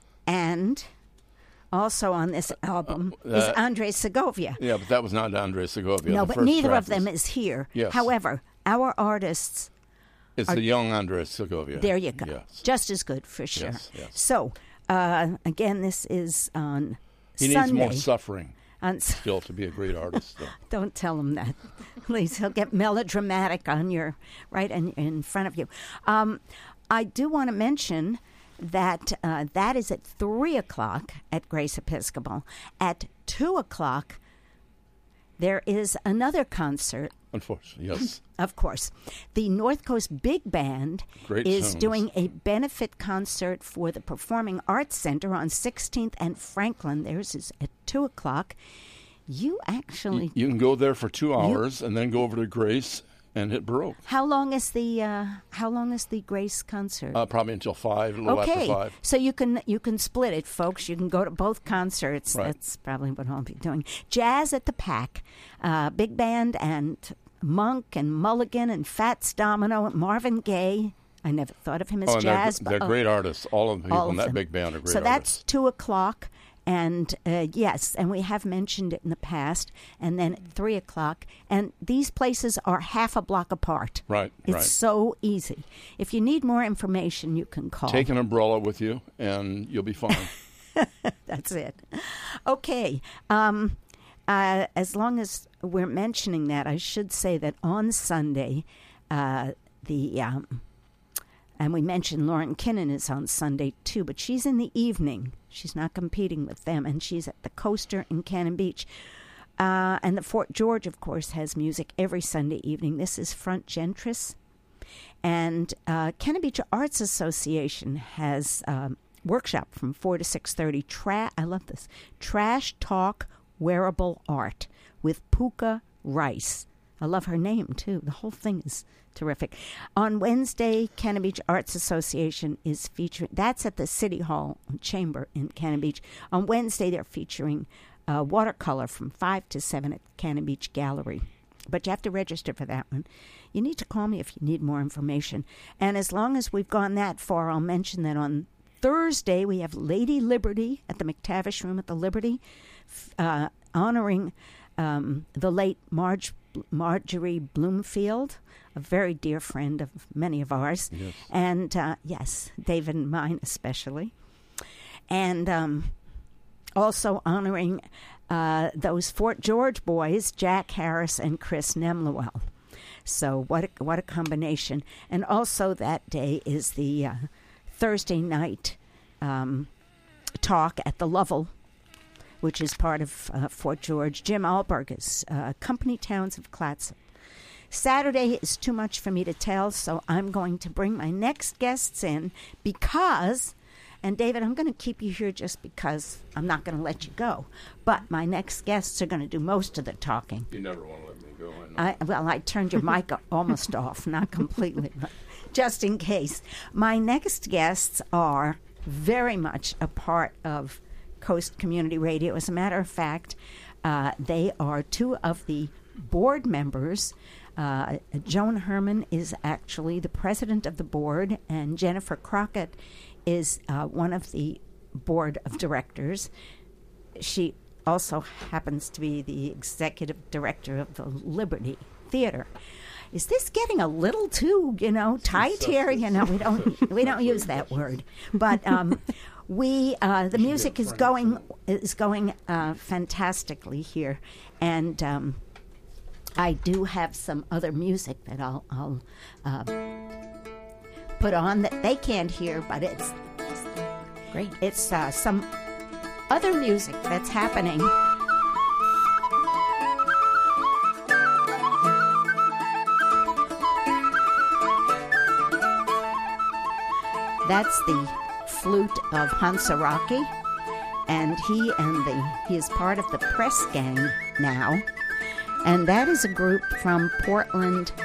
and also on this album Uh, is uh, Andre Segovia. Yeah, but that was not Andre Segovia. No, The but first neither track of them is, is here. Yes. However, our artists, It's are- the young Andre Segovia. there you go. Yes. Just as good, for sure. Yes, yes. So, uh, again, this is on He needs Sunday. more suffering on S- still to be a great artist. Though. Don't tell him that. Please, he'll get melodramatic on your, right in, in front of you. Um, I do want to mention that uh, that is at three o'clock at Grace Episcopal. At two o'clock, there is another concert. Unfortunately, yes. Of course. The North Coast Big Band Great is tunes. doing a benefit concert for the Performing Arts Center on sixteenth and Franklin. Theirs is at two o'clock. You actually... You can go there for two hours and then go over to Grace and hit Baroque. How long is the uh, How long is the Grace concert? Uh, probably until five, a little okay, after five. so you can you can split it, folks. You can go to both concerts. Right. That's probably what I'll be doing. Jazz at the Pack, uh, big band, and Monk and Mulligan and Fats Domino and Marvin Gaye. I never thought of him as Oh, and jazz, they're, they're but oh, great artists. All of the people all in of that them. big band are great so artists. that's two o'clock. And uh, yes, and we have mentioned it in the past. And then at three o'clock. And these places are half a block apart. Right, It's right. so easy. If you need more information, you can call. Take an umbrella with you, and you'll be fine. That's it. Okay. Um, uh, as long as we're mentioning that, I should say that on Sunday, uh, the um, and we mentioned Lauren Kinnan is on Sunday too, but she's in the evening. She's not competing with them, and she's at the Coaster in Cannon Beach. Uh, and the Fort George, of course, has music every Sunday evening. This is Front Gentris. And uh, Cannon Beach Arts Association has um, workshop from four to six thirty. Tra- I love this. Trash Talk Wearable Art with Puka Rice. I love her name, too. The whole thing is terrific. On Wednesday, Cannon Beach Arts Association is featuring, that's at the City Hall Chamber in Cannon Beach. On Wednesday, they're featuring uh, watercolor from five to seven at Cannon Beach Gallery. But you have to register for that one. You need to call me if you need more information. And as long as we've gone that far, I'll mention that on Thursday, we have Lady Liberty at the McTavish Room at the Liberty, uh, honoring um, the late Marge, Marjorie Bloomfield, a very dear friend of many of ours. Yes. And, uh, yes, David and mine especially. And um, also honoring uh, those Fort George boys, Jack Harris and Chris Nemlewell. So what a, what a combination. And also that day is the uh, Thursday night um, talk at the Lovell, which is part of uh, Fort George. Jim Alberg's uh, Company Towns of Clatsop. Saturday is too much for me to tell, so I'm going to bring my next guests in because, and David, I'm going to keep you here just because I'm not going to let you go. But my next guests are going to do most of the talking. You never want to let me go. I know. I, well, I turned your mic almost off, not completely, but just in case. My next guests are very much a part of Coast Community Radio. As a matter of fact, uh, they are two of the board members. Uh, Joan Herman is actually the president of the board, and Jennifer Crockett is uh, one of the board of directors. She also happens to be the executive director of the Liberty Theater. Is this getting a little too, you know, tight here? You know, we don't we don't use that word, but um, we uh, the music is going is going uh, fantastically here, and. Um, I do have some other music that I'll, I'll uh, put on that they can't hear, but it's great. It's uh, some other music that's happening. That's the flute of Hansaraki, and he and the he is part of the press gang now. And that is a group from Portland,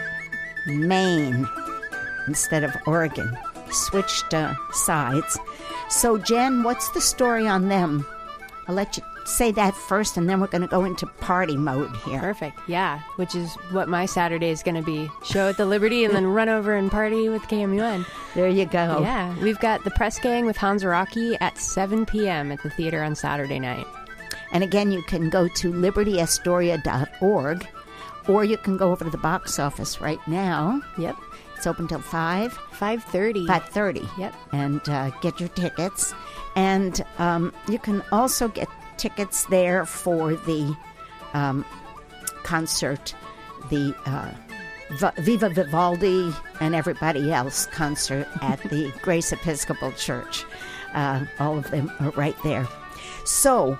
Maine, instead of Oregon. Switched uh, sides. So, Jen, what's the story on them? I'll let you say that first, and then we're going to go into party mode here. Perfect. Yeah, which is what my Saturday is going to be. Show at the Liberty and then run over and party with K M U N. There you go. Yeah, we've got the press gang with Hansaraki at seven p.m. at the theater on Saturday night. And again, you can go to liberty astoria dot org, or you can go over to the box office right now. Yep. It's open till five. five thirty. five thirty. Yep. And uh, get your tickets. And um, you can also get tickets there for the um, concert, the uh, v- Viva Vivaldi and everybody else concert at the Grace Episcopal Church. Uh, all of them are right there. So...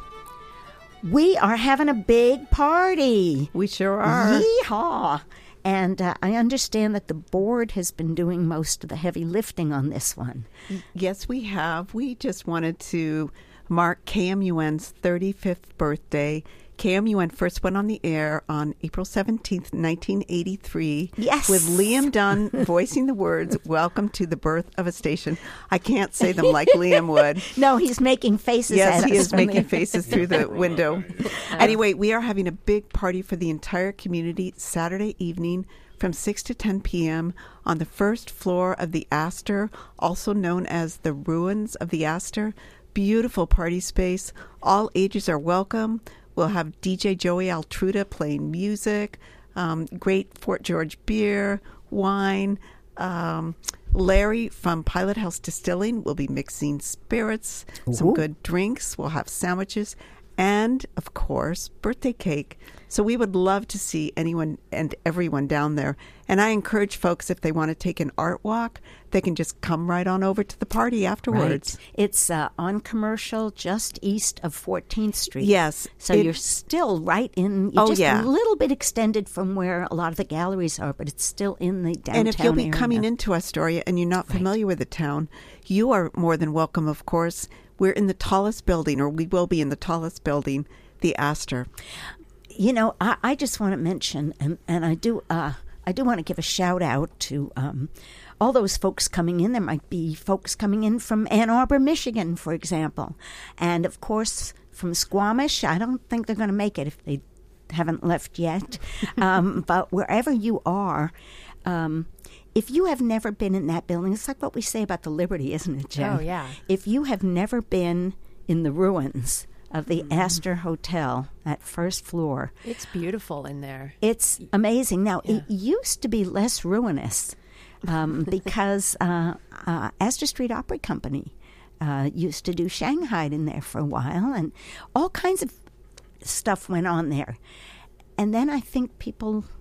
we are having a big party. We sure are. Yeehaw. And uh, I understand that the board has been doing most of the heavy lifting on this one. Yes, we have. We just wanted to mark K M U N's thirty-fifth birthday. K M U N first went on the air on April seventeenth, nineteen eighty-three. Yes. With Liam Dunn voicing the words, "Welcome to the birth of a station." I can't say them like Liam would. No, he's making faces yes, at he us. is making faces through the window. Anyway, we are having a big party for the entire community Saturday evening from six to ten p.m. on the first floor of the Astor, also known as the Ruins of the Astor. Beautiful party space. All ages are welcome. We'll have D J Joey Altruda playing music, um, great Fort George beer, wine. Um, Larry from Pilot House Distilling will be mixing spirits, Ooh. some good drinks. We'll have sandwiches, and, of course, birthday cake. So we would love to see anyone and everyone down there. And I encourage folks, if they want to take an art walk, they can just come right on over to the party afterwards. Right. It's uh, on Commercial, just east of fourteenth Street. Yes. So it, you're still right in, you're oh, just yeah. a little bit extended from where a lot of the galleries are, but it's still in the downtown And if you'll be area. coming into Astoria and you're not familiar right. with the town, you are more than welcome, of course. We're in the tallest building, or we will be in the tallest building, the Astor. You know, I, I just want to mention, and, and I do uh, I do want to give a shout out to um, all those folks coming in. There might be folks coming in from Ann Arbor, Michigan, for example. And, of course, from Squamish. I don't think they're going to make it if they haven't left yet. um, but wherever you are, um, if you have never been in that building, it's like what we say about the Liberty, isn't it, Jen? Oh, yeah. If you have never been in the ruins of the mm-hmm. Astor Hotel, that first floor. It's beautiful in there. It's amazing. Now, yeah. it used to be less ruinous um, because uh, uh, Astor Street Opera Company uh, used to do Shanghai in there for a while, and all kinds of stuff went on there. And then I think people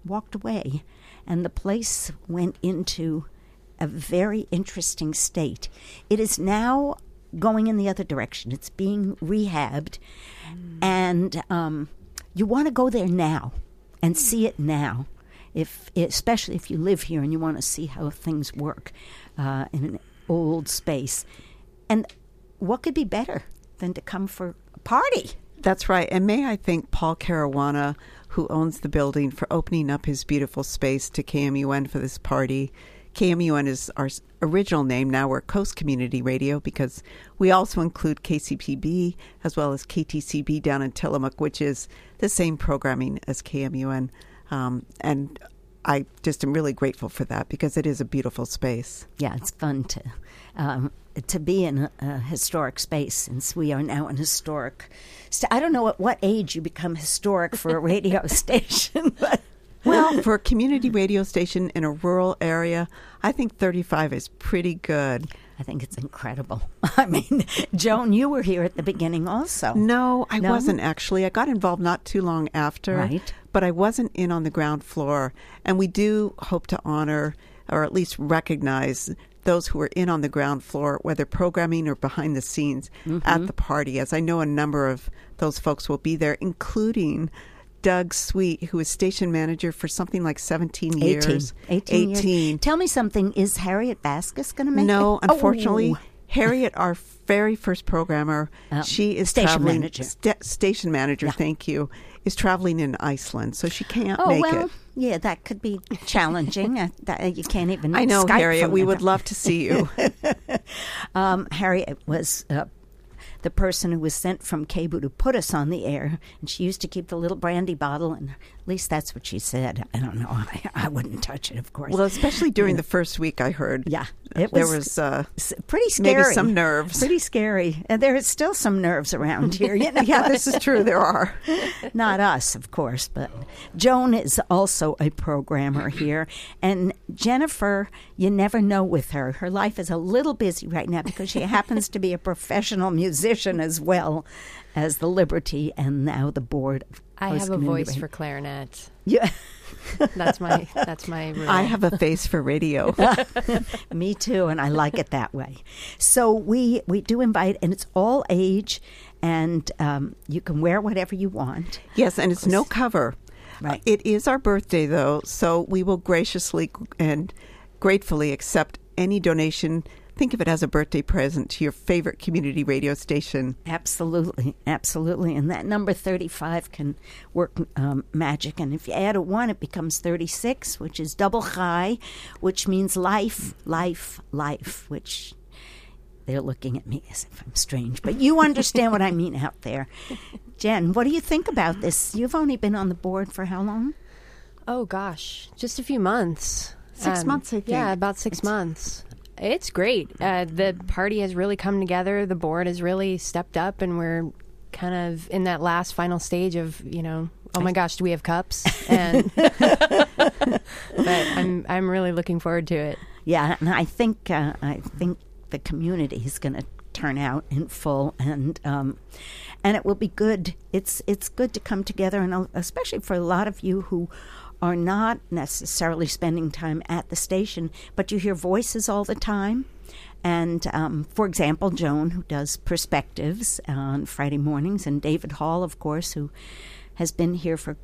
walked away, and the place went into a very interesting state. It is now going in the other direction. It's being rehabbed, mm. and um, you want to go there now and see it now, if especially if you live here and you want to see how things work uh, in an old space. And what could be better than to come for a party? That's right. And may I thank Paul Caruana, who owns the building, for opening up his beautiful space to K M U N for this party. K M U N is our original name. Now we're Coast Community Radio because we also include K C P B as well as K T C B down in Tillamook, which is the same programming as K M U N. Um, and I just am really grateful for that because it is a beautiful space. Yeah, it's fun to um, to be in a, a historic space, since we are now an historic. St- I don't know at what age you become historic for a radio station, but. Well, for a community radio station in a rural area, I think thirty-five is pretty good. I think it's incredible. I mean, Joan, you were here at the beginning also. No, I No? wasn't actually. I got involved not too long after. Right. But I wasn't in on the ground floor. And we do hope to honor, or at least recognize, those who are in on the ground floor, whether programming or behind the scenes, Mm-hmm. at the party, as I know a number of those folks will be there, including Doug Sweet, who is station manager for something like seventeen years. eighteen. eighteen, eighteen. years. Tell me something. Is Harriet Vasquez going to make No, it? unfortunately, Oh. Harriet, our very first programmer, Um, she is station traveling. manager. sta- station manager, Yeah. thank you, is traveling in Iceland, so she can't Oh, make well, it. yeah, that could be challenging. uh, that, you can't even I know, Skype Harriet. from We the- would love to see you. um, Harriet was uh, the person who was sent from K B U to put us on the air, and she used to keep the little brandy bottle, and at least that's what she said. I don't know. I, I wouldn't touch it, of course. Well, especially during the first week, I heard. Yeah, it there was was uh, s- pretty scary. maybe some nerves. Pretty scary. And there is still some nerves around here. You know? Yeah, this is true. There are. Not us, of course, but Joan is also a programmer here. And Jennifer, you never know with her. Her life is a little busy right now because she happens to be a professional musician as well as the Liberty and now the board of I Coast have a Community voice Radio. for clarinet. Yeah. That's my that's my rule. I have a face for radio. Me too, and I like it that way. So we we do invite, and it's all age, and um, you can wear whatever you want. Yes, and it's no cover. Right. Uh, it is our birthday, though, so we will graciously and gratefully accept any donation. Think of it as a birthday present to your favorite community radio station. Absolutely, absolutely. And that number thirty-five can work um, magic. And if you add a one, it becomes thirty-six, which is double chai, which means life, life, life, which they're looking at me as if I'm strange. But you understand what I mean out there. Jen, what do you think about this? You've only been on the board for how long? Oh gosh, just a few months. Six months, I think. Yeah, about six months. It's great. Uh, the party has really come together. The board has really stepped up, and we're kind of in that last final stage of, you know, oh my gosh, do we have cups? And but I'm I'm really looking forward to it. Yeah, and I think uh, I think the community is going to turn out in full, and um, and it will be good. It's it's good to come together, and especially for a lot of you who are not necessarily spending time at the station, but you hear voices all the time. And, um, for example, Joan, who does Perspectives on Friday mornings, and David Hall, of course, who has been here for,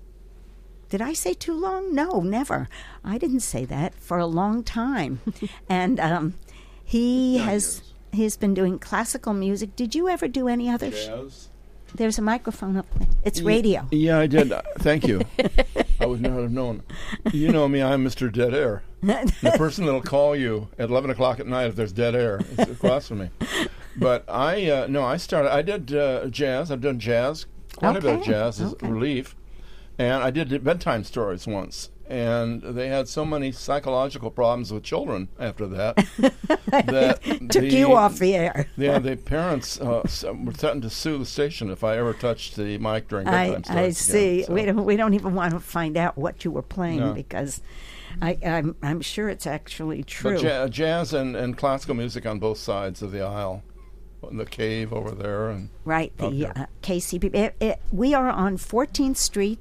did I say too long? No, never. I didn't say that, for a long time. And um, he has he's been doing classical music. Did you ever do any others? Jazz. There's a microphone up there. It's radio. Yeah, I did. Uh, Thank you. I would not have known. You know me, I'm Mister Dead Air. The person that'll call you at eleven o'clock at night if there's dead air is across from me. But I, uh, no, I started, I did uh, jazz. I've done jazz, quite a bit of Okay, jazz as okay. relief. And I did bedtime stories once. And they had so many psychological problems with children after that. that Took the, you off the air. Yeah, the parents uh, s- were threatened to sue the station if I ever touched the mic during I, bedtime stories. I again, see. so. We don't. We don't even want to find out what you were playing No. because I, I'm. I'm sure it's actually true. But ja- jazz and, and classical music on both sides of the aisle. In the cave over there. And Right, the Okay. uh, K C P B. It, it, we are on fourteenth Street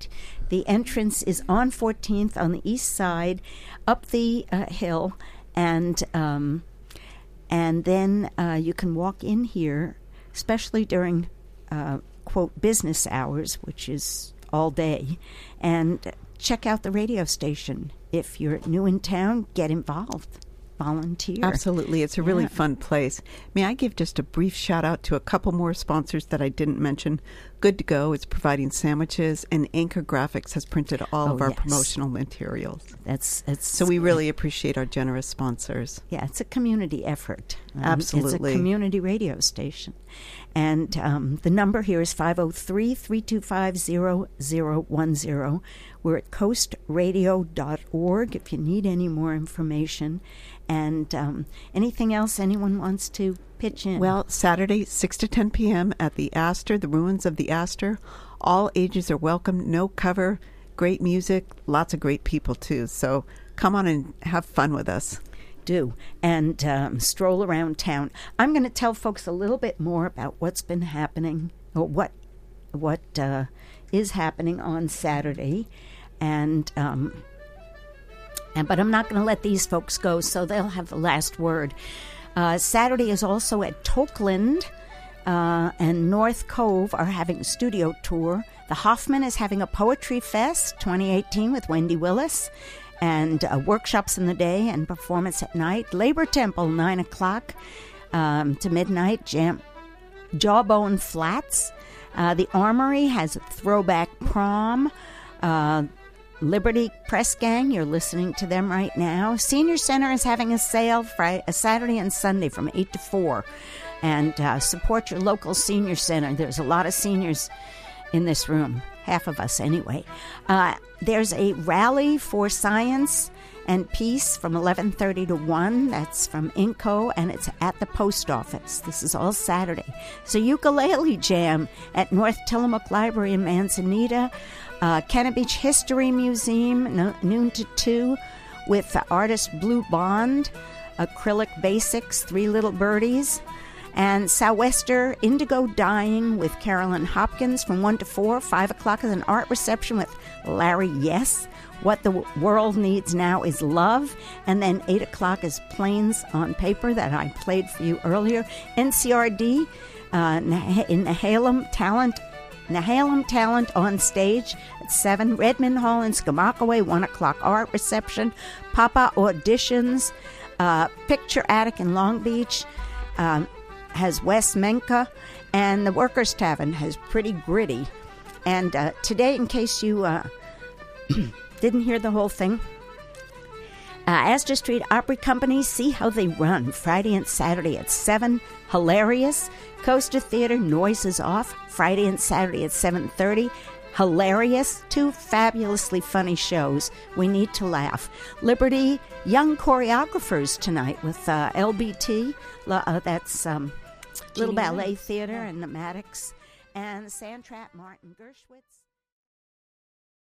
The entrance is on fourteenth on the east side, up the uh, hill, and um, and then uh, you can walk in here, especially during, uh, quote, business hours, which is all day, and check out the radio station. If you're new in town, get involved. Volunteer. Absolutely. It's a really Yeah. fun place. May I give just a brief shout out to a couple more sponsors that I didn't mention? Good to Go is providing sandwiches, and Anchor Graphics has printed all Oh, of our yes. promotional materials. That's it's So we really appreciate our generous sponsors. Yeah, it's a community effort. Um, Absolutely. It's a community radio station. And um, the number here is five oh three, three two five, zero zero one zero. We're at coast radio dot org if you need any more information. And um, anything else anyone wants to pitch in? Well, Saturday, six to ten p.m. at the Astor, the ruins of the Astor. All ages are welcome, no cover, great music, lots of great people, too. So come on and have fun with us. do and um, stroll around town. I'm going to tell folks a little bit more about what's been happening, or what what uh, is happening on Saturday, and um, and but I'm not going to let these folks go, so they'll have the last word. Uh, Saturday is also at Tokeland, uh, and North Cove are having a studio tour. The Hoffman is having a Poetry Fest twenty eighteen with Wendy Willis, and uh, workshops in the day and performance at night. Labor Temple, nine o'clock um, to midnight, jam- Jawbone Flats. Uh, the Armory has a throwback prom. Uh, Liberty Press Gang, you're listening to them right now. Senior Center is having a sale Friday, a Saturday and Sunday from eight to four. And uh, support your local senior center. There's a lot of seniors in this room, half of us anyway. Uh, there's a rally for science and peace from eleven thirty to one. That's from I N C O, and it's at the post office. This is all Saturday. So ukulele jam at North Tillamook Library in Manzanita. Uh, Kenna Beach History Museum, no, noon to two, with the artist Blue Bond, Acrylic Basics, Three Little Birdies, and Southwester Indigo Dyeing with Carolyn Hopkins from one to four. five o'clock is an art reception with Larry Yes. What the w- world needs now is love. And then eight o'clock is Plains on Paper that I played for you earlier. N C R D uh, in Nehalem Talent Nehalem Talent on stage at seven. Redmond Hall in Skamakaway, one o'clock art reception. Papa Auditions. Uh, Picture Attic in Long Beach um, has Wes Menka. And the Workers Tavern has Pretty Gritty. And uh, today, in case you uh, didn't hear the whole thing, uh, Astor Street Opry Company, see how they run Friday and Saturday at seven. Hilarious. Coaster Theater, Noises Off, Friday and Saturday at seven thirty. Hilarious. Two fabulously funny shows. We need to laugh. Liberty, Young Choreographers tonight with uh, L B T. Uh, that's um, Little Ballet Theater and the Maddox. And Sandtrap Martin Gershwitz.